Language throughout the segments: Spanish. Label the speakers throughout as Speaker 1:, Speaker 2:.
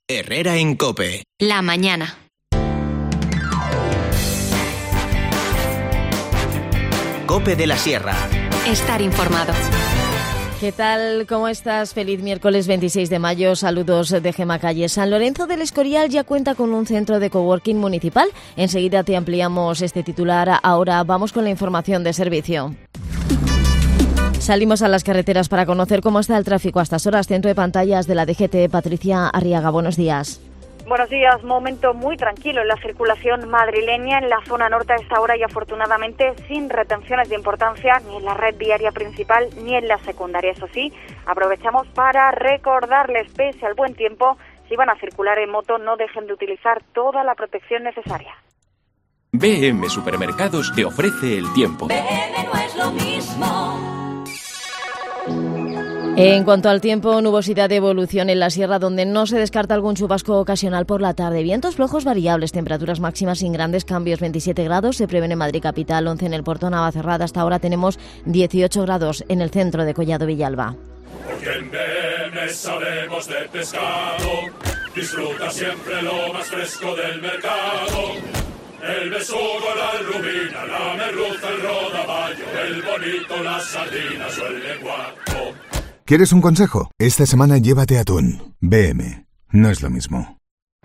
Speaker 1: Herrera en COPE.
Speaker 2: La mañana.
Speaker 1: COPE de la Sierra.
Speaker 2: Estar informado.
Speaker 3: ¿Qué tal? ¿Cómo estás? Feliz miércoles 26 de mayo. Saludos de Gema Calle. San Lorenzo del Escorial ya cuenta con un centro de coworking municipal. Enseguida te ampliamos este titular. Ahora vamos con la información de servicio. Salimos a las carreteras para conocer cómo está el tráfico a estas horas. Centro de pantallas de la DGT. Patricia Arriaga, buenos días.
Speaker 4: Buenos días, momento muy tranquilo en la circulación madrileña en la zona norte a esta hora y afortunadamente sin retenciones de importancia ni en la red viaria principal ni en la secundaria. Eso sí, aprovechamos para recordarles, pese al buen tiempo, si van a circular en moto no dejen de utilizar toda la protección necesaria.
Speaker 5: BM Supermercados te ofrece el tiempo.
Speaker 2: BM no es lo mismo.
Speaker 3: En cuanto al tiempo, nubosidad de evolución en la sierra, donde no se descarta algún chubasco ocasional por la tarde. Vientos flojos variables, temperaturas máximas sin grandes cambios, 27 grados se prevén en Madrid capital, 11 en el Puerto Navacerrada. Hasta ahora tenemos 18 grados en el centro de Collado Villalba.
Speaker 6: Porque en BM sabemos de pescado, disfruta siempre lo más fresco del mercado. El besugo, la rubina, la merluza, el rodaballo, el bonito, las sardinas o el lenguaco.
Speaker 7: ¿Quieres un consejo? Esta semana llévate atún. BM. No es lo mismo.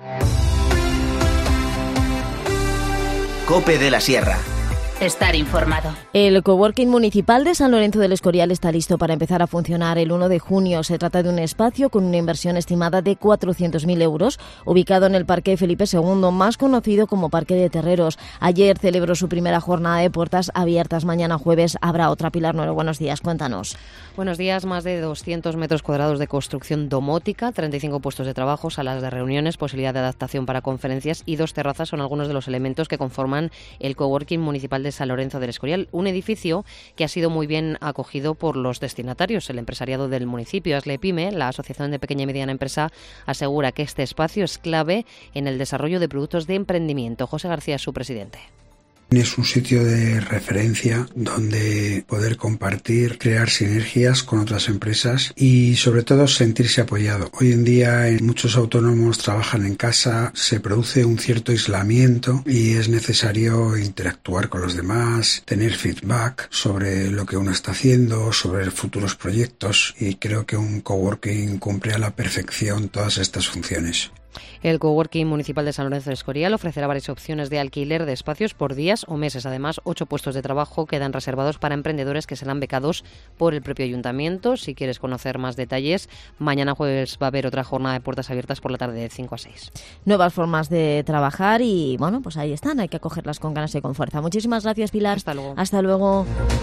Speaker 1: COPE de la Sierra.
Speaker 2: Estar informado.
Speaker 3: El coworking municipal de San Lorenzo del Escorial está listo para empezar a funcionar el 1 de junio. Se trata de un espacio con una inversión estimada de 400.000 euros, ubicado en el Parque Felipe II, más conocido como Parque de Terreros. Ayer celebró su primera jornada de puertas abiertas. Mañana jueves habrá otra. Pilar Nuero, buenos días, cuéntanos.
Speaker 8: Buenos días. Más de 200 metros cuadrados de construcción domótica, 35 puestos de trabajo, salas de reuniones, posibilidad de adaptación para conferencias y 2 terrazas son algunos de los elementos que conforman el coworking municipal de San Lorenzo del Escorial, un edificio que ha sido muy bien acogido por los destinatarios. El empresariado del municipio, Aslepyme, la Asociación de Pequeña y Mediana Empresa, asegura que este espacio es clave en el desarrollo de productos de emprendimiento. José García es su presidente.
Speaker 9: Es un sitio de referencia donde poder compartir, crear sinergias con otras empresas y sobre todo sentirse apoyado. Hoy en día muchos autónomos trabajan en casa, se produce un cierto aislamiento y es necesario interactuar con los demás, tener feedback sobre lo que uno está haciendo, sobre futuros proyectos, y creo que un coworking cumple a la perfección todas estas funciones.
Speaker 8: El coworking municipal de San Lorenzo del Escorial ofrecerá varias opciones de alquiler de espacios por días o meses. Además, 8 puestos de trabajo quedan reservados para emprendedores que serán becados por el propio ayuntamiento. Si quieres conocer más detalles, mañana jueves va a haber otra jornada de puertas abiertas por la tarde de 5 a 6.
Speaker 3: Nuevas formas de trabajar y, bueno, pues ahí están. Hay que acogerlas con ganas y con fuerza. Muchísimas gracias, Pilar.
Speaker 8: Hasta luego.
Speaker 3: Hasta luego.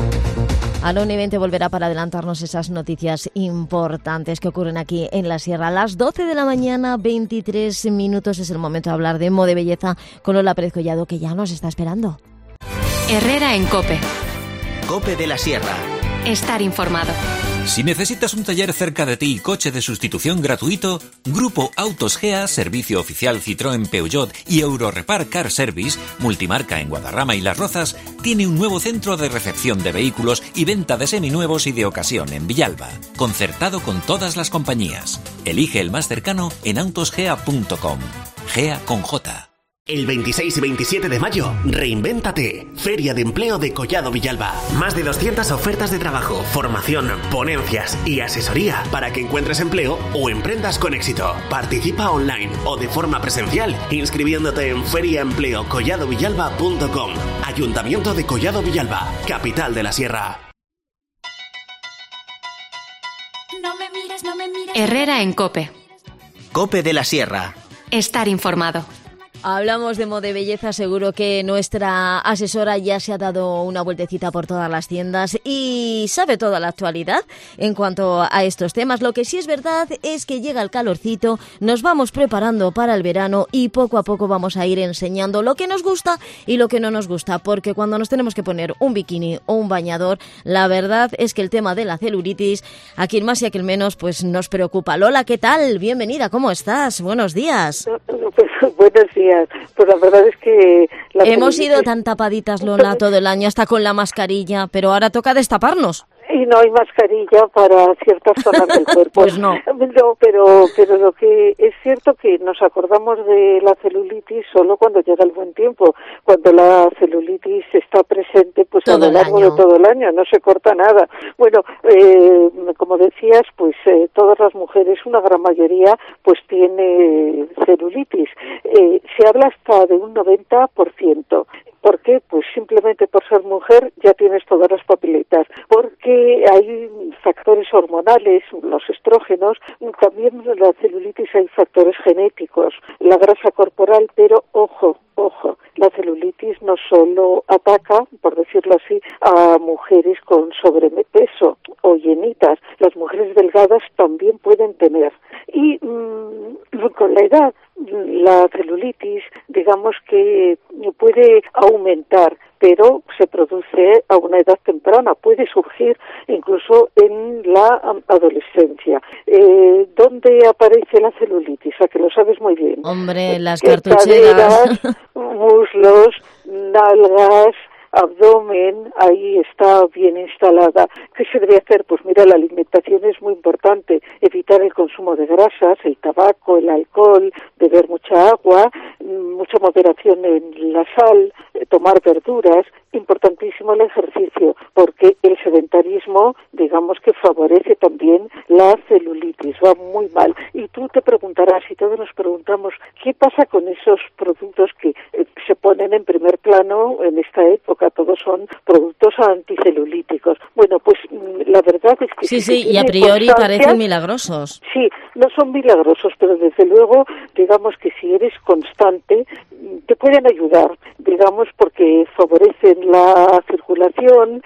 Speaker 3: Aloni 20 volverá para adelantarnos esas noticias importantes que ocurren aquí en la Sierra. A las 12 de la mañana, 23 minutos, es el momento de hablar de moda y belleza con Lola Pérez Collado, que ya nos está esperando.
Speaker 2: Herrera en COPE.
Speaker 1: COPE de la Sierra.
Speaker 2: Estar informado.
Speaker 5: Si necesitas un taller cerca de ti y coche de sustitución gratuito, Grupo Autos Gea, servicio oficial Citroën, Peugeot y Eurorepar Car Service, multimarca en Guadarrama y Las Rozas, tiene un nuevo centro de recepción de vehículos y venta de seminuevos y de ocasión en Villalba, concertado con todas las compañías. Elige el más cercano en autosgea.com. Gea con J.
Speaker 10: El 26 y 27 de mayo, Reinvéntate, Feria de Empleo de Collado Villalba. Más de 200 ofertas de trabajo, formación, ponencias y asesoría para que encuentres empleo o emprendas con éxito. Participa online o de forma presencial inscribiéndote en feriaempleocolladovillalba.com. Ayuntamiento de Collado Villalba, capital de la Sierra.
Speaker 2: Herrera en COPE.
Speaker 1: COPE de la Sierra.
Speaker 2: Estar informado.
Speaker 3: Hablamos de moda y belleza, seguro que nuestra asesora ya se ha dado una vueltecita por todas las tiendas y sabe toda la actualidad en cuanto a estos temas. Lo que sí es verdad es que llega el calorcito, nos vamos preparando para el verano y poco a poco vamos a ir enseñando lo que nos gusta y lo que no nos gusta, porque cuando nos tenemos que poner un bikini o un bañador, la verdad es que el tema de la celulitis, a quien más y a quien menos, pues nos preocupa. Lola, ¿qué tal? Bienvenida, ¿cómo estás? Buenos días.
Speaker 11: Pues, buenos días. Pues la verdad es que...
Speaker 3: Hemos ido tan tapaditas, Lola, todo el año, hasta con la mascarilla, pero ahora toca destaparnos.
Speaker 11: Y no hay mascarilla para ciertas zonas del cuerpo.
Speaker 3: Pues no.
Speaker 11: No, pero lo que es cierto que nos acordamos de la celulitis solo cuando llega el buen tiempo. Cuando la celulitis está presente, pues todo a lo largo de todo el año, no se corta nada. Bueno, como decías, pues todas las mujeres, una gran mayoría, pues tiene celulitis. Se habla hasta de un 90%. ¿Por qué? Pues simplemente por ser mujer ya tienes todas las papeletas, porque hay factores hormonales, los estrógenos, también en la celulitis hay factores genéticos, la grasa corporal, pero ojo, la celulitis no solo ataca, por decirlo así, a mujeres con sobrepeso o llenitas, las mujeres delgadas también pueden tener. Y con la edad, la celulitis, digamos que puede aumentar, pero se produce a una edad temprana, puede surgir incluso en la adolescencia. ¿Dónde aparece la celulitis? A que lo sabes muy bien.
Speaker 3: Hombre, las cartucheras.
Speaker 11: Caderas, muslos, nalgas, abdomen, ahí está bien instalada. ¿Qué se debe hacer? Pues mira, la alimentación es muy importante. Evitar el consumo de grasas, el tabaco, el alcohol, beber mucha agua, mucha moderación en la sal, tomar verduras. Importantísimo el ejercicio, porque el sedentarismo, digamos que favorece también la celulitis, va muy mal. Y tú te preguntarás, y todos nos preguntamos, ¿qué pasa con esos productos que se ponen en primer plano en esta época? Todos son productos anticelulíticos. Bueno, pues la verdad es que...
Speaker 3: Sí, y a priori parecen milagrosos.
Speaker 11: Sí, no son milagrosos, pero desde luego, digamos que si eres constante, te pueden ayudar, digamos, porque favorecen la circulación,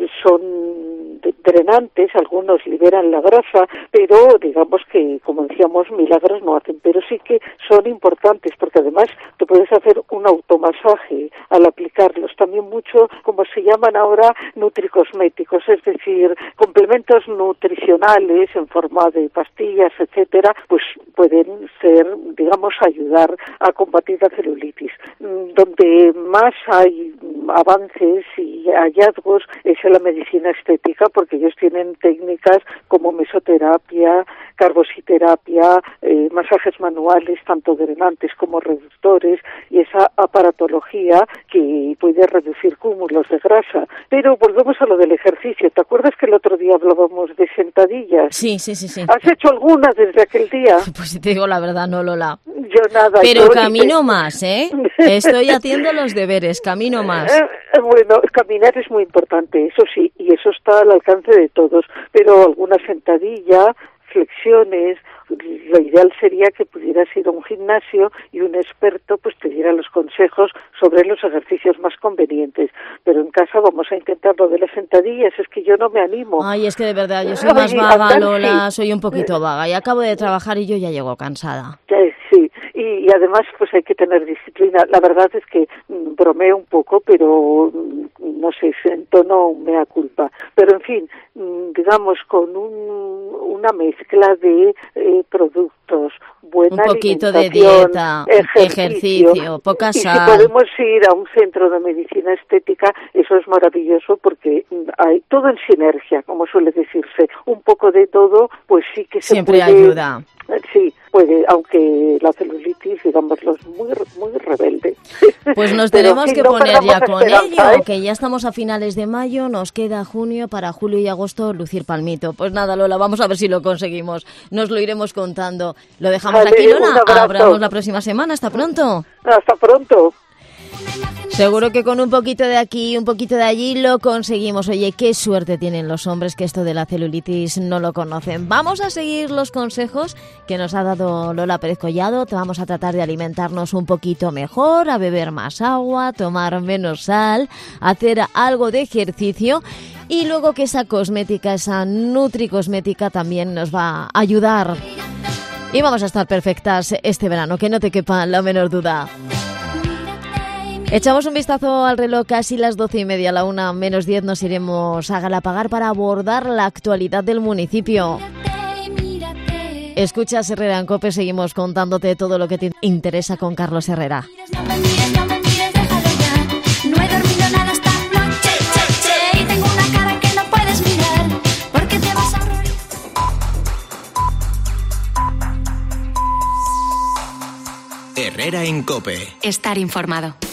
Speaker 11: son drenantes, algunos liberan la grasa, pero digamos que, como decíamos, milagros no hacen, pero sí que son importantes, porque además te puedes hacer un automasaje al aplicarlos, también mucho, como se llaman ahora, nutricosméticos, es decir, complementos nutricionales en forma de pastillas, etcétera, pues pueden ser, digamos, ayudar a combatir la celulitis. Donde más hay avances y hallazgos es en la medicina estética, porque ellos tienen técnicas como mesoterapia, carbositerapia, masajes manuales, tanto drenantes como reductores, y esa aparatología que puede reducir cúmulos de grasa. Pero volvemos a lo del ejercicio. ¿Te acuerdas que el otro día hablábamos de sentadillas?
Speaker 3: Sí.
Speaker 11: ¿Has hecho alguna desde aquel día?
Speaker 3: Pues si te digo la verdad, no, Lola.
Speaker 11: Yo nada.
Speaker 3: Pero camino más, ¿eh? Estoy haciendo los deberes, camino más.
Speaker 11: Bueno, caminar es muy importante, eso sí, y eso está al alcance de todos, pero alguna sentadilla, flexiones, lo ideal sería que pudieras ir a un gimnasio y un experto pues te diera los consejos sobre los ejercicios más convenientes. Pero en casa vamos a intentar lo de las sentadillas, es que yo no me animo.
Speaker 3: Ay, es que de verdad, yo soy más vaga, Lola, soy un poquito vaga, y acabo de trabajar y yo ya llego cansada.
Speaker 11: Sí, y además pues hay que tener disciplina. La verdad es que bromeo un poco, pero no sé, en tono mea culpa. Pero en fin, digamos, con una mezcla de productos, buena
Speaker 3: un poquito de
Speaker 11: alimentación,
Speaker 3: dieta, ejercicio, poca sal.
Speaker 11: Y si podemos ir a un centro de medicina estética, eso es maravilloso, porque hay todo en sinergia, como suele decirse. Un poco de todo, pues sí que se
Speaker 3: siempre
Speaker 11: puede,
Speaker 3: ayuda.
Speaker 11: Sí, puede, aunque la celulitis, digámoslo, es muy rebelde.
Speaker 3: Pues nos tenemos que poner ya con ello, que ya estamos a finales de mayo, nos queda junio, para julio y agosto lucir palmito. Pues nada, Lola, vamos a ver si lo conseguimos, nos lo iremos contando. Lo dejamos aquí, Lola, hablamos la próxima semana, hasta pronto.
Speaker 11: Hasta pronto.
Speaker 3: Seguro que con un poquito de aquí y un poquito de allí lo conseguimos. Oye, qué suerte tienen los hombres que esto de la celulitis no lo conocen. Vamos a seguir los consejos que nos ha dado Lola Pérez Collado. Vamos a tratar de alimentarnos un poquito mejor, a beber más agua, tomar menos sal, hacer algo de ejercicio. Y luego que esa cosmética, esa nutricosmética también nos va a ayudar. Y vamos a estar perfectas este verano, que no te quepa la menor duda. Echamos un vistazo al reloj, casi las 12:30, a la 1:10 nos iremos a Galapagar para abordar la actualidad del municipio. Escuchas Herrera en COPE, seguimos contándote todo lo que te interesa con Carlos Herrera.
Speaker 12: No me mires, déjalo ya. No he dormido nada esta noche, y tengo una cara que no puedes mirar.
Speaker 1: Herrera en COPE.
Speaker 2: Estar informado.